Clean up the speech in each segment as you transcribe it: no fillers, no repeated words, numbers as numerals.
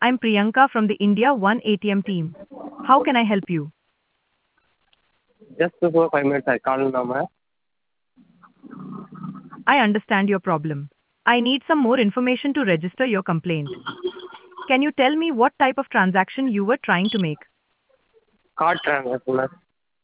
I'm Priyanka from the India One ATM team. How can I help you? Just before 5 minutes, I called now, ma'am. I understand your problem. I need some more information to register your complaint. Can you tell me what type of transaction you were trying to make? Card transaction, ma'am.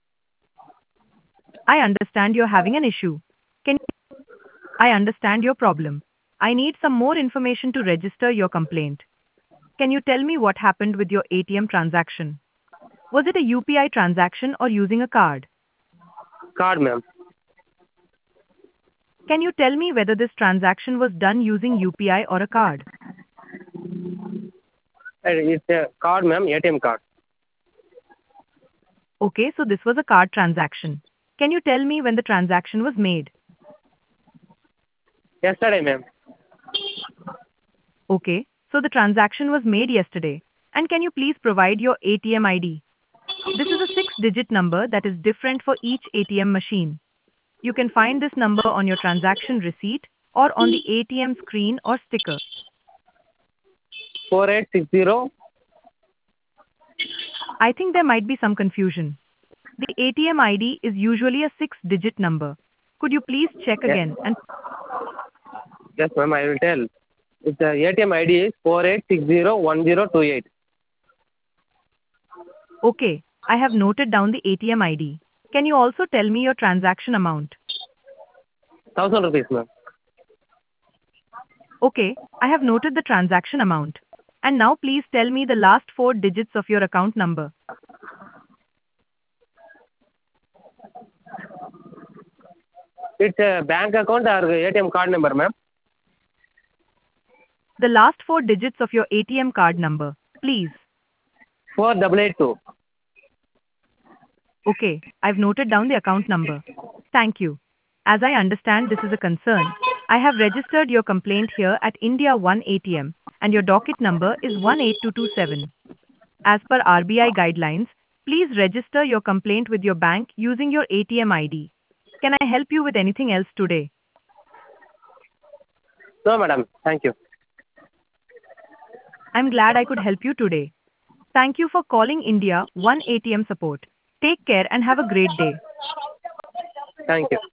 I understand you're having an issue. Can I understand your problem? I need some more information to register your complaint. Can you tell me what happened with your ATM transaction? Was it a UPI transaction or using a card? Card, ma'am. Can you tell me whether this transaction was done using UPI or a card? It's a card, ma'am, ATM card. Okay, so this was a card transaction. Can you tell me when the transaction was made? Yesterday, ma'am. Okay, so the transaction was made yesterday. And can you please provide your ATM ID? This is a six-digit number that is different for each ATM machine. You can find this number on your transaction receipt or on the ATM screen or sticker. 4860. I think there might be some confusion. The ATM ID is usually a six-digit number. Could you please check Yes, again? And yes, ma'am, I will tell. It's the ATM ID is 48601028. okay, I have noted down the ATM ID. Can you also tell me your transaction amount? 1000 rupees, ma'am. Okay, I have noted the transaction amount. And now please tell me the last four digits of your account number. It's a bank account or ATM card number, ma'am. The last four digits of your ATM card number, please. 4882. Okay, I've noted down the account number. Thank you. As I understand this is a concern, I have registered your complaint here at India One ATM, and your docket number is 18227. As per RBI guidelines, please register your complaint with your bank using your ATM ID. Can I help you with anything else today? No, madam. Thank you. I'm glad I could help you today. Thank you for calling India One ATM support. Take care and have a great day. Thank you.